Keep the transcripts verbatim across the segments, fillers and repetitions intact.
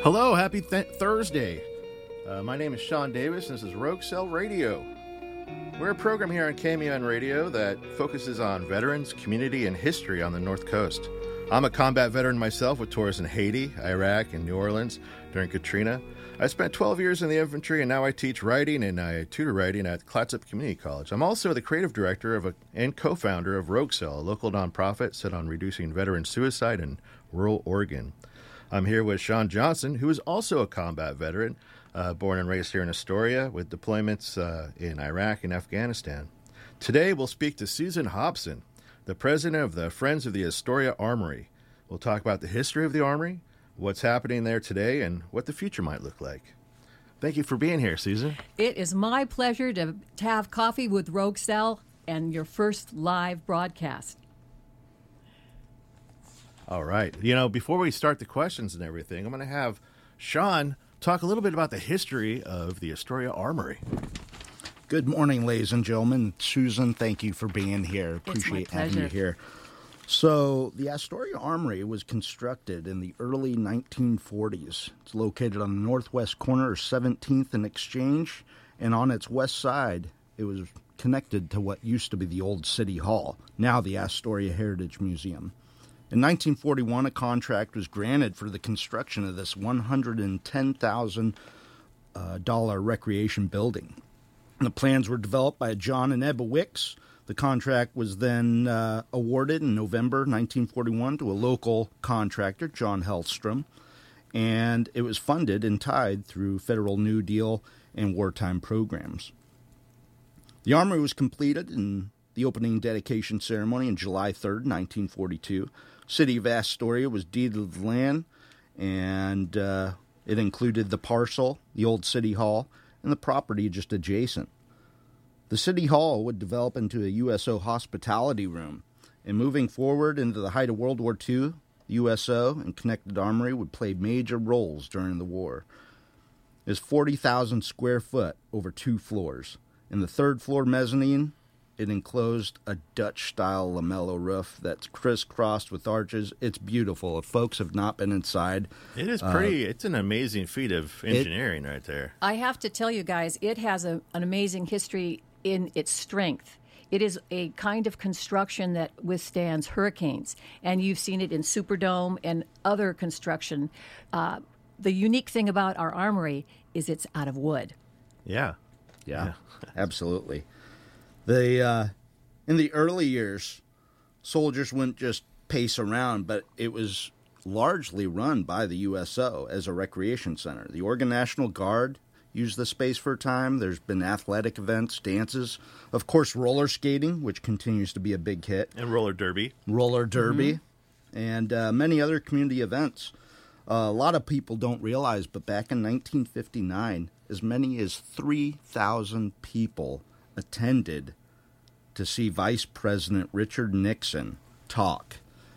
Hello, happy th- Thursday. Uh, my name is Sean Davis, and this is Rogue Cell Radio. We're a program here on K M U N Radio that focuses on veterans, community, and history on the North Coast. I'm a combat veteran myself with tours in Haiti, Iraq, and New Orleans during Katrina. I spent twelve years in the infantry, and now I teach writing and I tutor writing at Clatsop Community College. I'm also the creative director of a, and co-founder of Rogue Cell, a local nonprofit set on reducing veteran suicide in rural Oregon. I'm here with Sean Johnson, who is also a combat veteran, uh, born and raised here in Astoria, with deployments uh, in Iraq and Afghanistan. Today, we'll speak to Susan Hobson, the president of the Friends of the Astoria Armory. We'll talk about the history of the Armory, what's happening there today, and what the future might look like. Thank you for being here, Susan. It is my pleasure to, to have coffee with Rogue Cell and your first live broadcast. All right. You know, before we start the questions and everything, I'm going to have Sean talk a little bit about the history of the Astoria Armory. Good morning, ladies and gentlemen. Susan, thank you for being here. Appreciate having you here. So, the Astoria Armory was constructed in the early nineteen forties. It's located on the northwest corner of seventeenth and Exchange, and on its west side, it was connected to what used to be the old City Hall, now the Astoria Heritage Museum. In nineteen forty-one, a contract was granted for the construction of this one hundred ten thousand dollars uh, recreation building. The plans were developed by John and Ebba Wicks. The contract was then uh, awarded in November nineteen forty-one to a local contractor, John Hellstrom, and it was funded and tied through Federal New Deal and wartime programs. The Armory was completed in the opening dedication ceremony on July third, nineteen forty-two. City of Astoria was deeded the land, and uh, it included the parcel, the old City Hall, and the property just adjacent. The City Hall would develop into a U S O hospitality room, and moving forward into the height of World War Two, the U S O and connected armory would play major roles during the war. It was forty thousand square foot over two floors. In the third floor mezzanine, it enclosed a Dutch-style lamello roof that's crisscrossed with arches. It's beautiful. If folks have not been inside, it is pretty. Uh, it's an amazing feat of engineering it, right there. I have to tell you guys, it has a, an amazing history in its strength. It is a kind of construction that withstands hurricanes, and you've seen it in Superdome and other construction. Uh, the unique thing about our armory is it's out of wood. Yeah. Yeah, yeah. Absolutely. The uh, in the early years, soldiers wouldn't just pace around, but it was largely run by the U S O as a recreation center. The Oregon National Guard used the space for a time. There's been athletic events, dances, of course, roller skating, which continues to be a big hit. And roller derby. Roller derby, mm-hmm. and uh, many other community events. Uh, a lot of people don't realize, but back in nineteen fifty-nine, as many as three thousand people attended to see Vice President Richard Nixon talk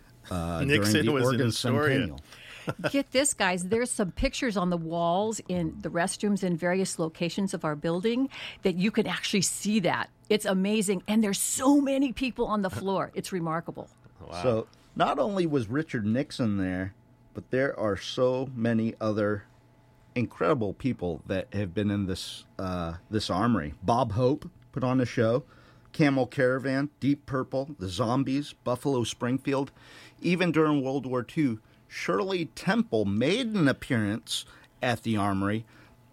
uh, Nixon during the was Oregon in Astoria. Centennial. Get this, guys. There's some pictures on the walls in the restrooms in various locations of our building that you can actually see that. It's amazing. And there's so many people on the floor. It's remarkable. Wow. So not only was Richard Nixon there, but there are so many other incredible people that have been in this uh, this armory. Bob Hope put on a show. Camel Caravan, Deep Purple, The Zombies, Buffalo Springfield. Even during World War Two, Shirley Temple made an appearance at the Armory,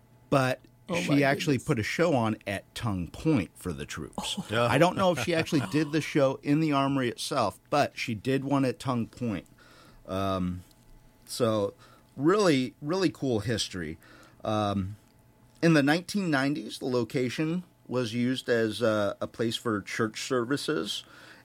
but oh she actually put a show on at Tongue Point for the troops. Oh. Yeah. I don't know if she actually did the show in the Armory itself, but she did one at Tongue Point. Um, so really, really cool history. Um, in the nineteen nineties, the location was used as uh, a place for church services,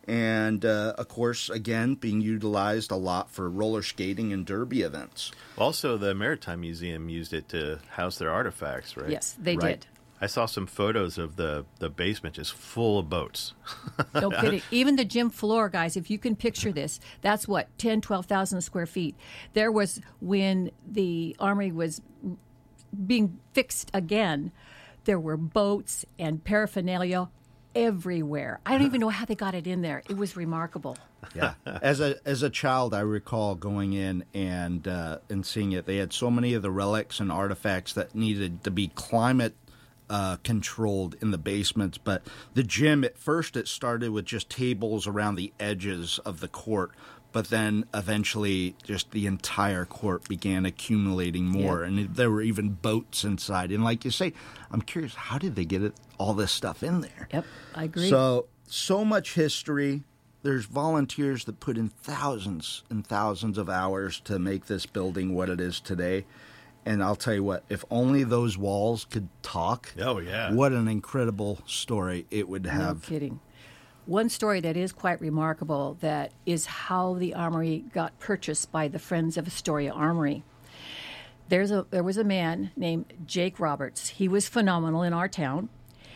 and uh, of course, again, being utilized a lot for roller skating and derby events. Also, the Maritime Museum used it to house their artifacts, right? Yes, they right. did. I saw some photos of the, the basement just full of boats. No kidding. Even the gym floor, guys, if you can picture this, that's what, ten, twelve thousand square feet. There was, when the Armory was being fixed again, there were boats and paraphernalia everywhere. I don't even know how they got it in there. It was remarkable. Yeah. As a as a child, I recall going in and uh, and seeing it. They had so many of the relics and artifacts that needed to be climate uh, controlled in the basements. But the gym, at first, it started with just tables around the edges of the court. But then eventually just the entire court began accumulating more. Yep. And there were even boats inside. And like you say, I'm curious, how did they get it, all this stuff in there? Yep, I agree. So, so much history. There's volunteers that put in thousands and thousands of hours to make this building what it is today. And I'll tell you what, if only those walls could talk. Oh, yeah. What an incredible story it would have. No kidding. One story that is quite remarkable that is how the armory got purchased by the Friends of Astoria Armory. There's a there was a man named Jake Roberts. He was phenomenal in our town.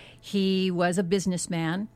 He was a businessman,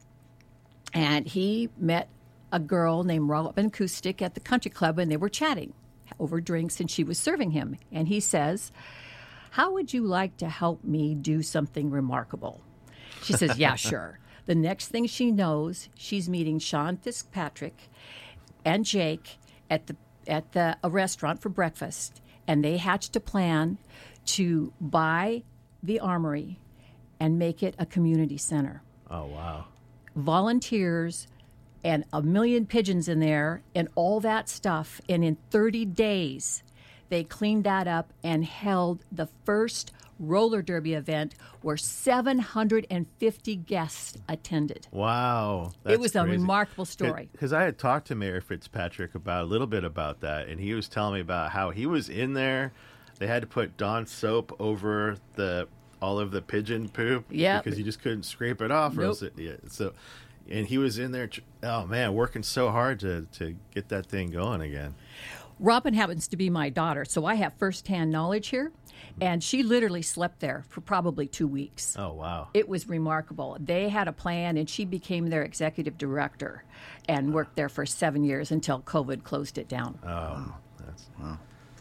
and he met a girl named Robin Kustik at the country club, and they were chatting over drinks, and she was serving him. And he says, "How would you like to help me do something remarkable?" She says, "Yeah, sure." The next thing she knows, she's meeting Sean Fitzpatrick and Jake at the at the a restaurant for breakfast, and they hatched a plan to buy the armory and make it a community center. Oh, wow. Volunteers and a million pigeons in there and all that stuff, and in thirty days, they cleaned that up and held the first roller derby event where seven hundred fifty guests attended. Wow. That's it was crazy. A remarkable story. Because I had talked to Mayor Fitzpatrick about a little bit about that, and he was telling me about how he was in there. They had to put Dawn soap over the all of the pigeon poop Yep. because you just couldn't scrape it off. Or Nope. else it, yeah, so, and he was in there, oh, man, working so hard to, to get that thing going again. Robin happens to be my daughter, so I have firsthand knowledge here. And she literally slept there for probably two weeks. Oh, wow. It was remarkable. They had a plan, and she became their executive director and worked there for seven years until COVID closed it down. Oh, wow. That's wow.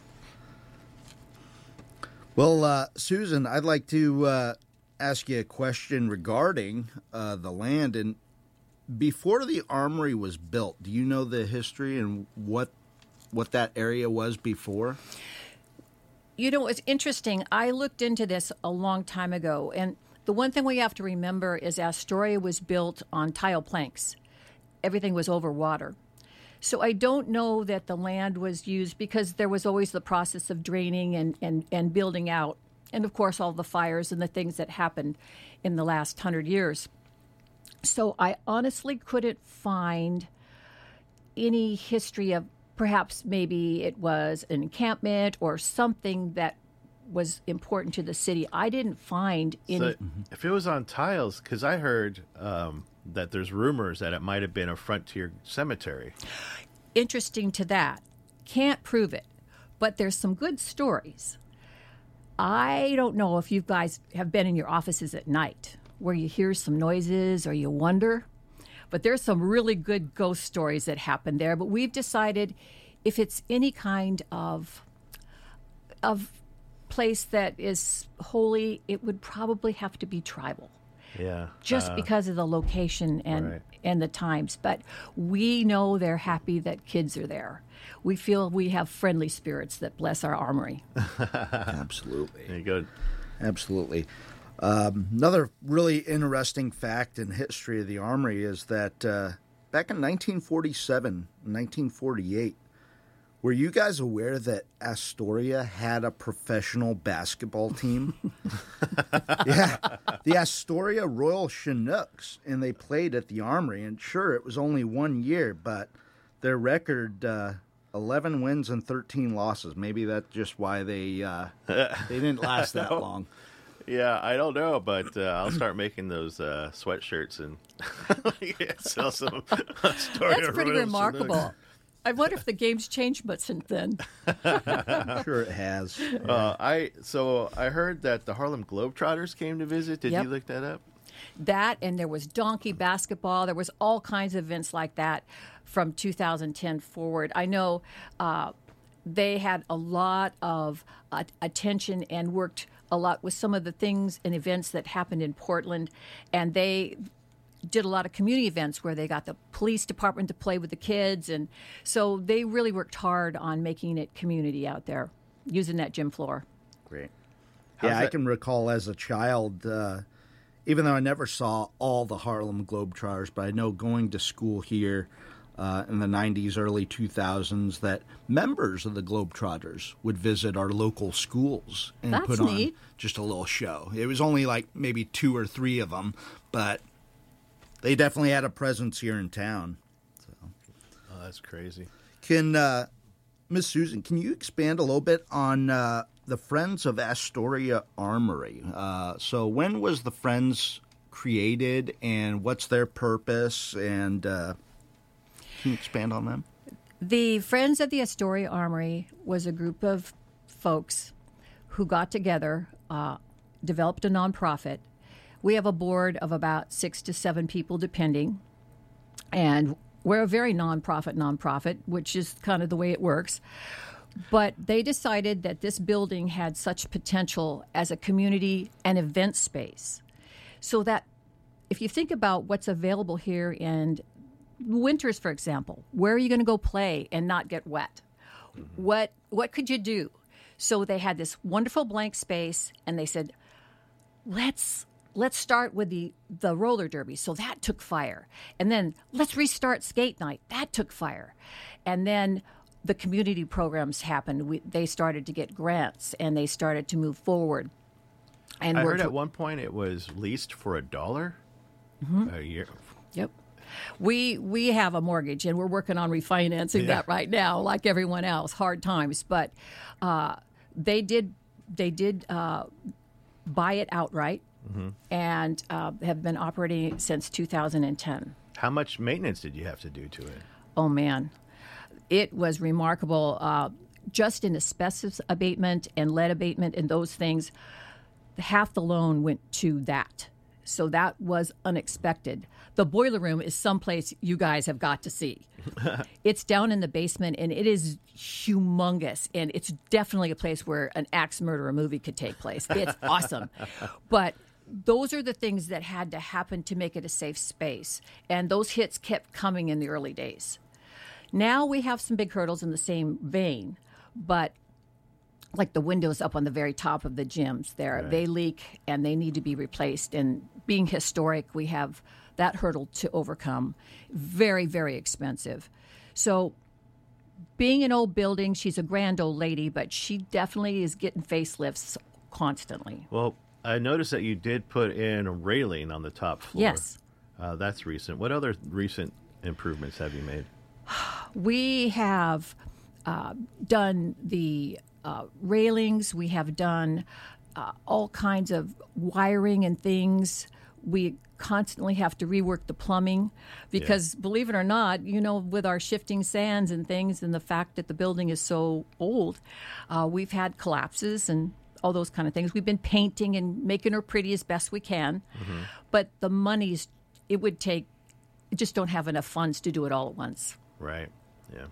Well, uh, Susan, I'd like to uh, ask you a question regarding uh, the land. And before the armory was built, do you know the history and what what that area was before? You know, it's interesting. I looked into this a long time ago, and the one thing we have to remember is Astoria was built on tile planks. Everything was over water. So I don't know that the land was used because there was always the process of draining and, and, and building out. And, of course, all the fires and the things that happened in the last hundred years. So I honestly couldn't find any history of perhaps maybe it was an encampment or something that was important to the city. I didn't find any. So if it was on tiles, because I heard um, that there's rumors that it might have been a frontier cemetery. Interesting to that. Can't prove it, but there's some good stories. I don't know if you guys have been in your offices at night where you hear some noises or you wonder. But there's some really good ghost stories that happen there. But we've decided if it's any kind of of place that is holy, it would probably have to be tribal. Yeah. Just uh, because of the location and right. and the times. But we know they're happy that kids are there. We feel we have friendly spirits that bless our armory. Absolutely. There you go. Absolutely. Um, another really interesting fact in history of the Armory is that uh, back in nineteen forty-seven, nineteen forty-eight, were you guys aware that Astoria had a professional basketball team? Yeah, the Astoria Royal Chinooks, and they played at the Armory. And sure, it was only one year, but their record, uh, eleven wins and thirteen losses. Maybe that's just why they uh, they didn't last that long. Yeah, I don't know, but uh, I'll start making those uh, sweatshirts and yeah, sell some. That's pretty remarkable. I wonder if the game's changed much since then. I'm sure it has. Uh, I so I heard that the Harlem Globetrotters came to visit. Did Yep. you look that up? That, and there was donkey basketball. There was all kinds of events like that from two thousand ten forward. I know uh, they had a lot of uh, attention and worked a lot with some of the things and events that happened in Portland, and they did a lot of community events where they got the police department to play with the kids. And so they really worked hard on making it community out there, using that gym floor. Great. How's yeah, that? I can recall as a child, uh, even though I never saw all the Harlem Globetrotters, but I know going to school here uh, in the nineties, early two thousands, that members of the Globetrotters would visit our local schools and That's put on neat. just a little show. It was only like maybe two or three of them, but they definitely had a presence here in town. So, Oh, that's crazy. can uh, Miss Susan, can you expand a little bit on uh, the Friends of Astoria Armory? Uh, so, when was the Friends created, and what's their purpose? And uh, can you expand on them? The Friends of the Astoria Armory was a group of folks who got together, uh, developed a nonprofit. We have a board of about six to seven people, depending. And we're a very nonprofit nonprofit, which is kind of the way it works. But they decided that this building had such potential as a community and event space. So that if you think about what's available here in winters, for example, where are you going to go play and not get wet? Mm-hmm. What what could you do? So they had this wonderful blank space, and they said, let's let's start with the, the roller derby. So that took fire. And then let's restart skate night. That took fire. And then the community programs happened. We, they started to get grants, and they started to move forward. And I we're heard to- at one point it was leased for a dollar Mm-hmm. a year. Yep. We we have a mortgage, and we're working on refinancing Yeah. that right now, like everyone else. Hard times, but uh, they did they did uh, buy it outright, Mm-hmm. and uh, have been operating since two thousand ten. How much maintenance did you have to do to it? Oh man, it was remarkable. Uh, just in asbestos abatement and lead abatement and those things, half the loan went to that. So that was unexpected. The boiler room is someplace you guys have got to see. It's down in the basement, and it is humongous. And it's definitely a place where an axe murderer movie could take place. It's awesome. But those are the things that had to happen to make it a safe space. And those hits kept coming in the early days. Now we have some big hurdles in the same vein, but like the windows up on the very top of the gyms there, Right. they leak and they need to be replaced. And being historic, we have that hurdle to overcome. Very, very expensive. So being an old building, she's a grand old lady, but she definitely is getting facelifts constantly. Well, I noticed that you did put in a railing on the top floor. Yes. Uh, that's recent. What other recent improvements have you made? We have uh, done the uh, railings. We have done uh, all kinds of wiring and things. We constantly have to rework the plumbing because, believe it or not, you know, with our shifting sands and things and the fact that the building is so old, uh, we've had collapses and all those kind of things. We've been painting and making her pretty as best we can. Mm-hmm. But the money's, it would take, just don't have enough funds to do it all at once. Right. Yeah.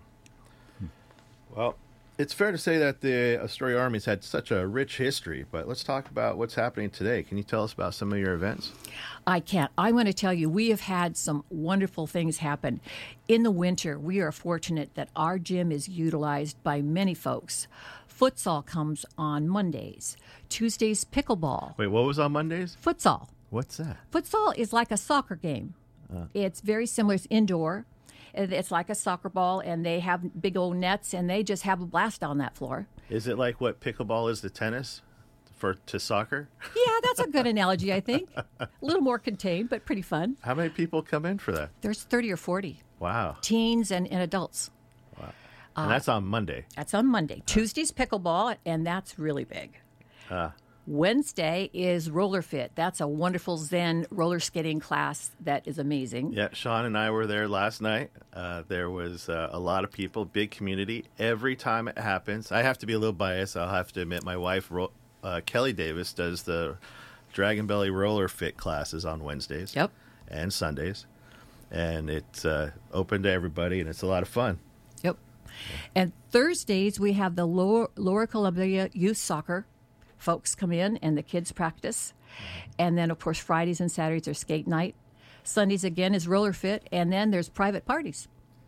Well, it's fair to say that the Astoria Army's had such a rich history, but let's talk about what's happening today. Can you tell us about some of your events? I can't. I want to tell you, we have had some wonderful things happen. In the winter, we are fortunate that our gym is utilized by many folks. Futsal comes on Mondays. Tuesdays, pickleball. Wait, what was on Mondays? Futsal. What's that? Futsal is like a soccer game. Uh. It's very similar. It's indoor. It's like a soccer ball, and they have big old nets, and they just have a blast on that floor. Is it like what pickleball is to tennis for to soccer? Yeah, that's a good analogy, I think. A little more contained, but pretty fun. How many people come in for that? There's thirty or forty. Wow. Teens and, and adults. Wow. And uh, that's on Monday. That's on Monday. Tuesday's pickleball, and that's really big. Uh, Wednesday is Roller Fit. That's a wonderful Zen roller skating class that is amazing. Yeah, Sean and I were there last night. Uh, there was uh, a lot of people, big community. Every time it happens, I have to be a little biased. I'll have to admit my wife, uh, Kelly Davis, does the Dragon Belly Roller Fit classes on Wednesdays yep. and Sundays. And it's uh, open to everybody, and it's a lot of fun. Yep. Yeah. And Thursdays, we have the Lower, Lower Columbia Youth Soccer. Folks come in and the kids practice. And then, of course, Fridays and Saturdays are skate night. Sundays again is roller fit, and then there's private parties.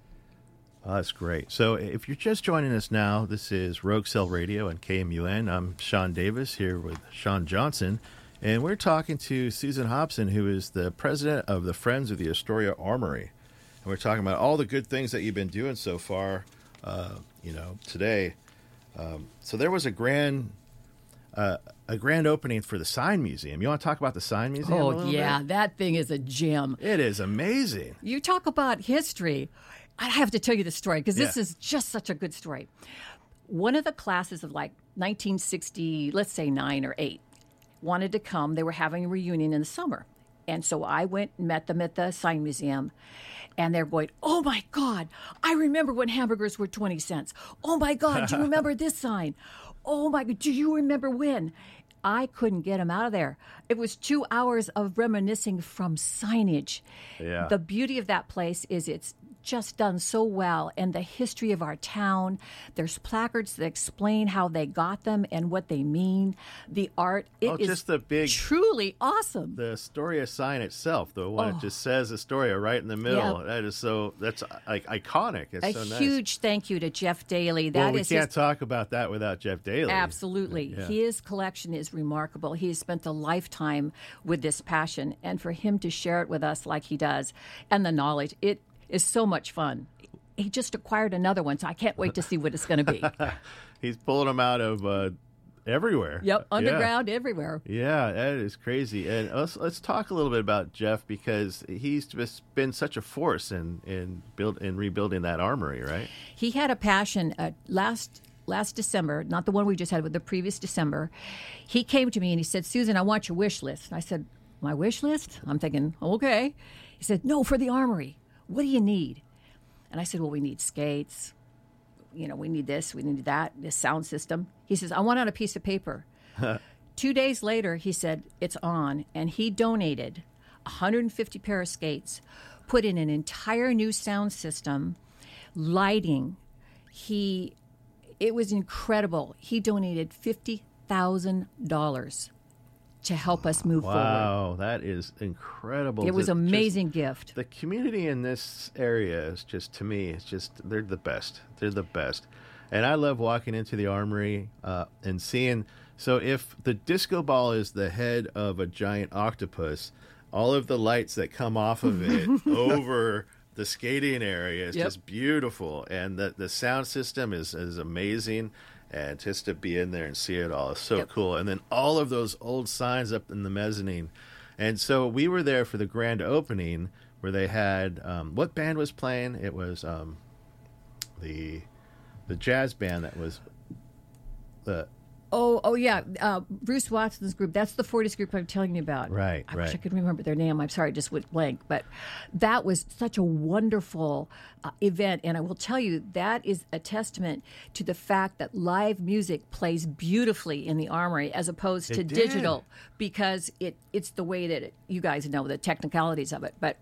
Oh, that's great. So if you're just joining us now, this is Rogue Cell Radio and K M U N. I'm Sean Davis here with Sean Johnson, and we're talking to Susan Hobson, who is the president of the Friends of the Astoria Armory. And we're talking about all the good things that you've been doing so far, uh, you know, today. Um, so there was a grand uh, a grand opening for the Sign Museum. You want to talk about the Sign Museum a Oh, little yeah, bit? that thing is a gem. It is amazing. You talk about history. I have to tell you the story because this Yeah. is just such a good story. One of the classes of like nineteen sixty, let's say nine or eight, wanted to come. They were having a reunion in the summer. And so I went and met them at the Sign Museum. And they're going, oh, my God, I remember when hamburgers were twenty cents. Oh, my God, do you remember this sign? Oh, my God, do you remember when? I couldn't get them out of there. It was two hours of reminiscing from signage. Yeah. The beauty of that place is it's just done so well, and the history of our town. There's placards that explain how they got them and what they mean. The art, it Oh, is just the big- truly awesome. The Astoria sign itself, the one Oh. that just says Astoria right in the middle, Yeah. that is so, that's like iconic. It's A so nice. huge thank you to Jeff Daly. That well, we is can't his, talk about that without Jeff Daly. absolutely. Yeah. His collection is remarkable. He has spent a lifetime with this passion, and for him to share it with us like he does, and the knowledge, it is so much fun. He just acquired another one, so I can't wait to see what it's going to be. He's pulling them out of uh, everywhere. Yep, Yeah. underground, everywhere. Yeah, that is crazy. And let's let's talk a little bit about Jeff because he's just been such a force in in build in rebuilding that armory, right? He had a passion uh, last last December, not the one we just had, but the previous December. He came to me and he said, Susan, I want your wish list. And I said, my wish list? I'm thinking, okay. He said, no, for the armory. What do you need? And I said, well, we need skates. You know, we need this, we need that, this sound system. He says, I want it on a piece of paper. Two days later, he said, it's on. And he donated one hundred fifty pair of skates, put in an entire new sound system, lighting. He, it was incredible. He donated fifty thousand dollars to help us move forward. Wow, that is incredible. It was To an just- amazing gift. The community in this area is just, to me, it's just, they're the best. They're the best. And I love walking into the armory uh, and seeing, so if the disco ball is the head of a giant octopus, all of the lights that come off of it over the skating area is Yep. just beautiful. And the, the sound system is, is amazing. And just to be in there and see it all is so Yep. cool. And then all of those old signs up in the mezzanine. And so we were there for the grand opening where they had, um, what band was playing? It was um, the the jazz band that was the Oh, oh yeah, uh, Bruce Watson's group. That's the forties group I'm telling you about. Right, I wish right. I could remember their name. I'm sorry, it just went blank. But that was such a wonderful uh, event, and I will tell you that is a testament to the fact that live music plays beautifully in the armory as opposed to It did. digital, because it it's the way that it, you guys know the technicalities of it. But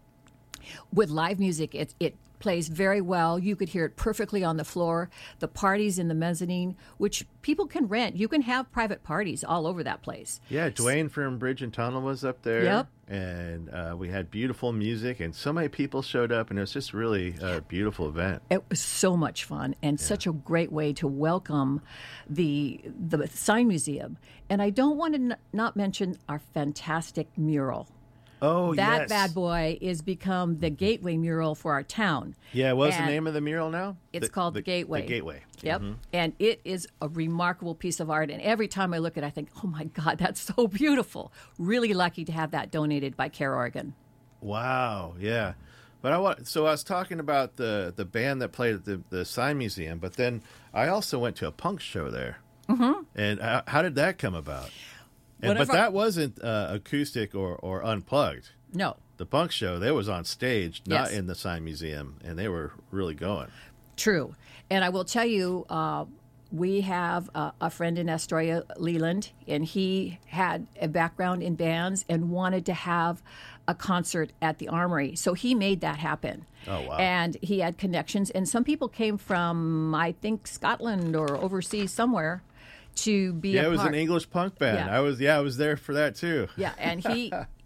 with live music, it it plays very well. You could hear it perfectly on the floor. The parties in the mezzanine, which people can rent. You can have private parties all over that place. Yeah, Dwayne from Bridge and Tunnel was up there. Yep. And uh, we had beautiful music, and so many people showed up, and it was just really a beautiful event. It was so much fun and such a great way to welcome the the Sign Museum. And I don't want to n- not mention our fantastic mural. Oh, That yes. bad boy is become the gateway mural for our town. Yeah, what's the And name of the mural now? It's called the, Gateway. The Gateway. Yep. And it is a remarkable piece of art. And every time I look at it, I think, oh my God, that's so beautiful. Really lucky to have that donated by Care Oregon. Wow, yeah. But I want so I was talking about the the band that played at the the Sign Museum, but then I also went to a punk show there. Mm-hmm. And how, how did that come about? And, One but of our- that wasn't uh, acoustic or, or unplugged. No, The punk show, they was on stage, not Yes. in the Sign Museum, and they were really going. true. And I will tell you, uh, we have uh, a friend in Astoria, Leland, and he had a background in bands and wanted to have a concert at the Armory. So he made that happen. Oh, wow. And he had connections. And some people came from, I think, Scotland or overseas somewhere to be Yeah, a it was part. an English punk band. Yeah. I was yeah, I was there for that too. Yeah, and he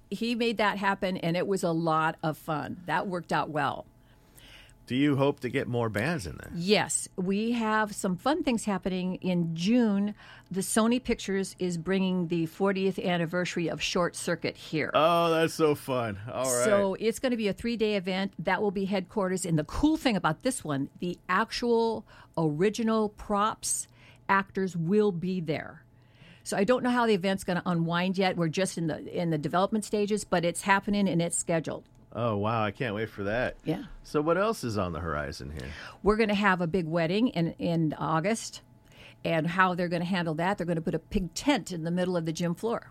he made that happen, and it was a lot of fun. That worked out well. Do you hope to get more bands in there? Yes. We have some fun things happening in June. The Sony Pictures is bringing the fortieth anniversary of Short Circuit here. Oh, that's so fun. All right. So it's going to be a three-day event. That will be headquarters. And the cool thing about this one, the actual original props actors will be there. So I don't know how the event's going to unwind yet. We're just in the in the development stages, but it's happening and it's scheduled. Oh, wow. I can't wait for that. Yeah. So what else is on the horizon here? We're going to have a big wedding in, in August. And how they're going to handle that, they're going to put a pig tent in the middle of the gym floor.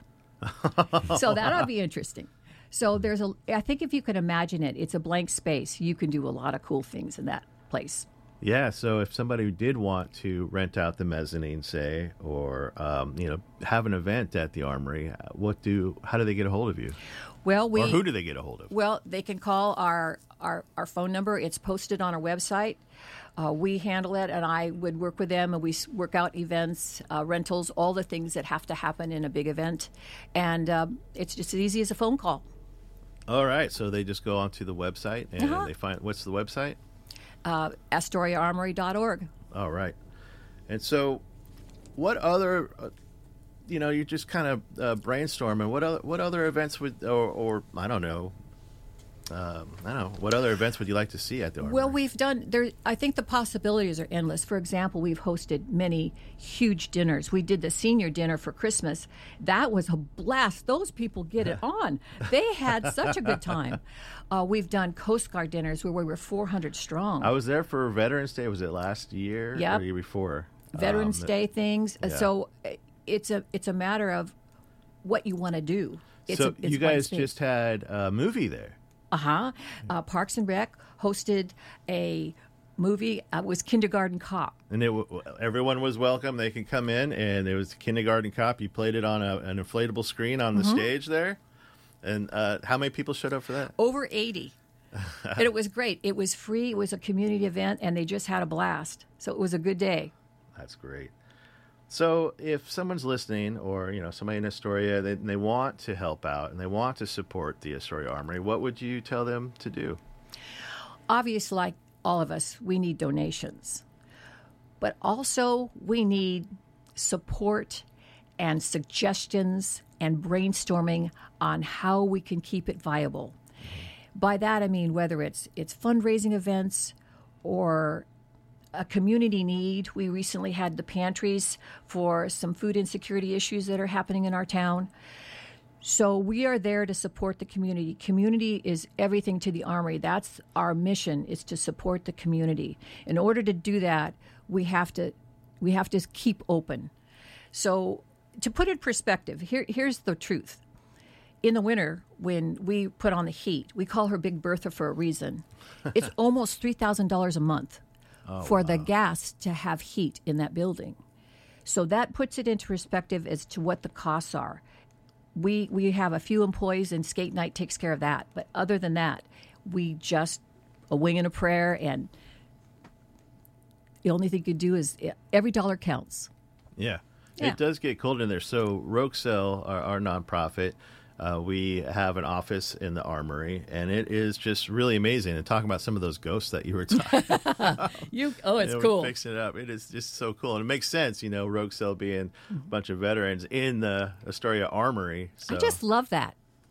So that'll be interesting. So there's a, I think if you can imagine it, it's a blank space. You can do a lot of cool things in that place. Yeah, so if somebody did want to rent out the mezzanine, say, or um, you know, have an event at the Armory, what do how do they get a hold of you? Well, we or who do they get a hold of? Well, they can call our our, our phone number. It's posted on our website. Uh, we handle it, and I would work with them, and we work out events, uh, rentals, all the things that have to happen in a big event, and uh, it's just as easy as a phone call. All right, so they just go onto the website and uh-huh. they find what's the website? Uh, Astoria Armory dot org. All right. And so what other, uh, you know, you're just kind of uh, brainstorming, what other, what other events would, or, or I don't know, um, I don't know, what other events would you like to see at the Armory? Well, we've done, there. I think the possibilities are endless. For example, we've hosted many huge dinners. We did the senior dinner for Christmas. That was a blast. Those people get it on. They had such a good time. Uh, we've done Coast Guard dinners where we were four hundred strong. I was there for Veterans Day. Was it last year Yep. or the year before? Veterans um, Day things. yeah. So it's a it's a matter of what you want to do. It's so a, it's you guys just had a movie there. Uh-huh. Uh, Parks and Rec hosted a movie. Uh, it was Kindergarten Cop. And it w- everyone was welcome. They could come in, and it was Kindergarten Cop. You played it on a, an inflatable screen on the Mm-hmm. stage there. And uh, how many people showed up for that? Over eighty. And it was great. It was free. It was a community event, and they just had a blast. So it was a good day. That's great. So if someone's listening, or you know somebody in Astoria, they, they want to help out and they want to support the Astoria Armory, what would you tell them to do? Obviously, like all of us, we need donations. But also, we need support and suggestions and brainstorming on how we can keep it viable. By that, I mean whether it's it's fundraising events or a community need. We recently had the pantries for some food insecurity issues that are happening in our town. So we are there to support the community. Community is everything to the Armory. That's our mission, is to support the community. In order to do that, we have to we have to keep open. So to put it in perspective, here, here's the truth. In the winter, when we put on the heat, we call her Big Bertha for a reason. It's almost three thousand dollars a month oh, for wow. the gas to have heat in that building. So that puts it into perspective as to what the costs are. We we have a few employees, and Skate Night takes care of that. But other than that, we just a wing and a prayer, and the only thing you can do is every dollar counts. Yeah. Yeah. It does get cold in there. So Roxel, our, our nonprofit, uh, we have an office in the Armory, and it is just really amazing. And talking about some of those ghosts that you were talking about. you, oh, it's you know, cool. Fixing it up. It is just so cool. And it makes sense, you know, Roxel being a bunch of veterans in the Astoria Armory. So, I just love that.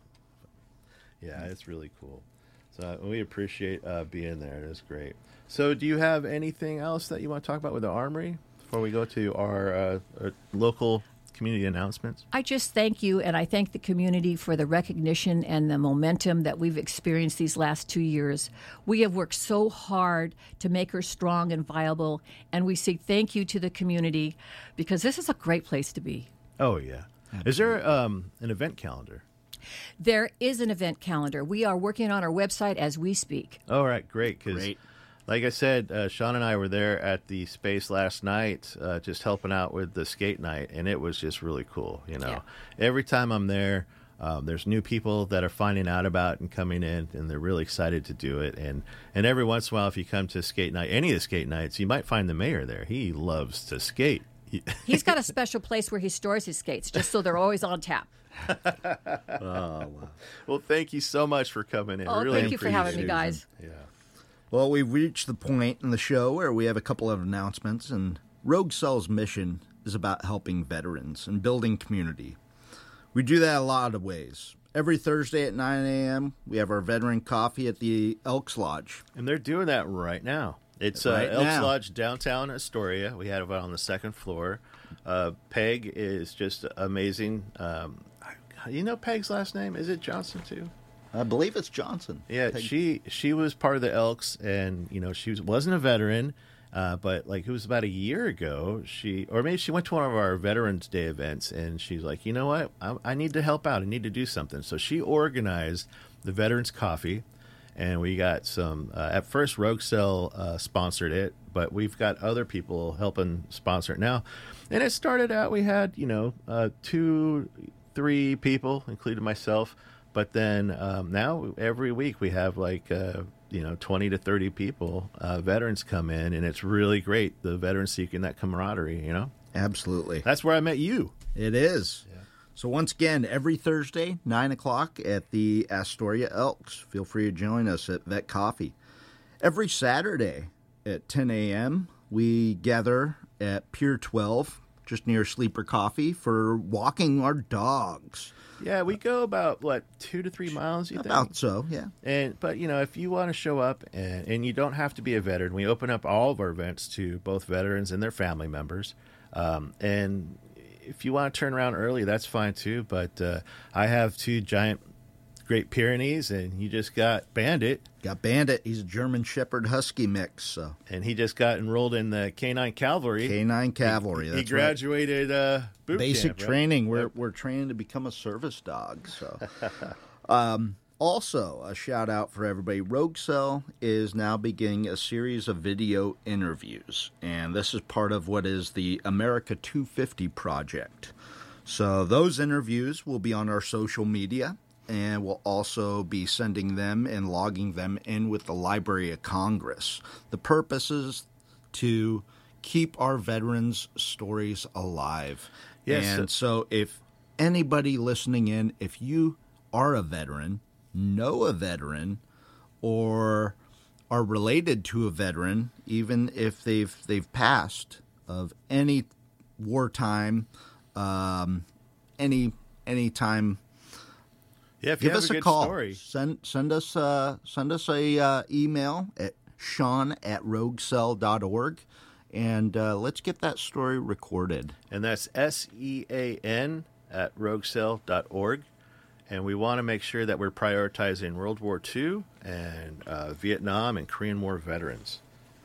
Yeah, it's really cool. So uh, we appreciate uh, being there. It is great. So do you have anything else that you want to talk about with the Armory before we go to our, uh, our local community announcements? I just thank you, and I thank the community for the recognition and the momentum that we've experienced these last two years. We have worked so hard to make her strong and viable, and we say thank you to the community because this is a great place to be. Oh, yeah. Absolutely. Is there um, an event calendar? There is an event calendar. We are working on our website as we speak. All right, great. Great. Like I said, uh, Sean and I were there at the space last night, uh, just helping out with the skate night, and it was just really cool. You know, yeah. Every time I'm there, um, there's new people that are finding out about it and coming in, and they're really excited to do it. And and every once in a while, if you come to skate night, any of the skate nights, you might find the mayor there. He loves to skate. He's got a special place where he stores his skates, just so they're always on tap. Oh, wow. Well, thank you so much for coming in. Oh, really thank you for having me, guys. Yeah. Well, we've reached the point in the show where we have a couple of announcements, and Rogue Cell's mission is about helping veterans and building community. We do that a lot of ways. Every Thursday at nine a.m., we have our veteran coffee at the Elks Lodge. And they're doing that right now. It's uh, Right Elks now. Lodge, downtown Astoria. We had it on the second floor. Uh, Peg is just amazing. Um, you know Peg's last name? Is it Johnson, too? I believe it's Johnson. Yeah, Peg- she she was part of the Elks, and, you know, she was, wasn't a veteran, uh, but, like, it was about a year ago. She, or maybe she went to one of our Veterans Day events, and she's like, you know what? I, I need to help out. I need to do something. So she organized the Veterans Coffee. And we got some, uh, at first Rogue Cell uh, sponsored it, but we've got other people helping sponsor it now. And it started out, we had, you know, uh, two, three people, including myself. But then um, now every week we have like, uh, you know, twenty to thirty people, uh, veterans come in, and it's really great. The veterans seeking that camaraderie, you know? Absolutely. That's where I met you. It is. Yeah. So once again, every Thursday, nine o'clock at the Astoria Elks. Feel free to join us at Vet Coffee. Every Saturday at ten a.m., we gather at Pier twelve, just near Sleeper Coffee, for walking our dogs. Yeah, we go about, what, two to three miles, you think? About so, yeah. And But, you know, if you want to show up, and, and you don't have to be a veteran, we open up all of our events to both veterans and their family members. Um, and if you want to turn around early, that's fine too. But uh, I have two giant Great Pyrenees, and you just got Bandit. Got Bandit. He's a German Shepherd Husky mix. So. And he just got enrolled in the Canine Cavalry. Canine Cavalry, he, that's he graduated uh, boot Basic camp, right? training. We're, we're training to become a service dog. So, um, also, a shout out for everybody. Rogue Cell is now beginning a series of video interviews, and this is part of what is the America two fifty project. So those interviews will be on our social media, and we'll also be sending them and logging them in with the Library of Congress. The purpose is to keep our veterans' stories alive. Yes. And so if anybody listening in, if you are a veteran, know a veteran, or are related to a veteran, even if they've they've passed of any wartime, um, any any time, Yeah, if you give have us a, a good call. story. Send send us uh, send us a uh, email at Sean at roguecell dot org, and uh, let's get that story recorded. And that's S E A N at roguecell dot org. And we want to make sure that we're prioritizing World War Two and uh, Vietnam and Korean War veterans.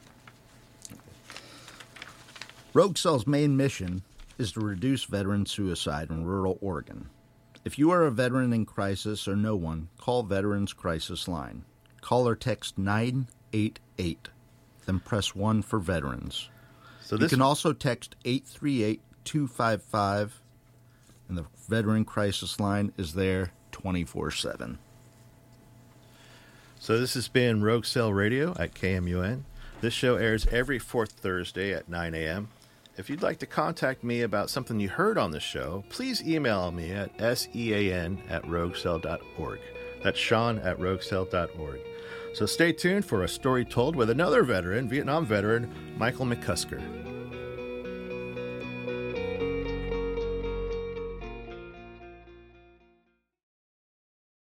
Rogue Cell's main mission is to reduce veteran suicide in rural Oregon. If you are a veteran in crisis or know one, call Veterans Crisis Line. Call or text nine eight eight, then press one for veterans. So You this can also text eight three eight, two five five, and the Veteran Crisis Line is there twenty-four seven. So this has been Rogue Cell Radio at K M U N. This show airs every fourth Thursday at nine a.m. If you'd like to contact me about something you heard on the show, please email me at sean at roguecell dot org. That's Sean at roguecell dot org. So stay tuned for A Story Told with another veteran, Vietnam veteran, Michael McCusker.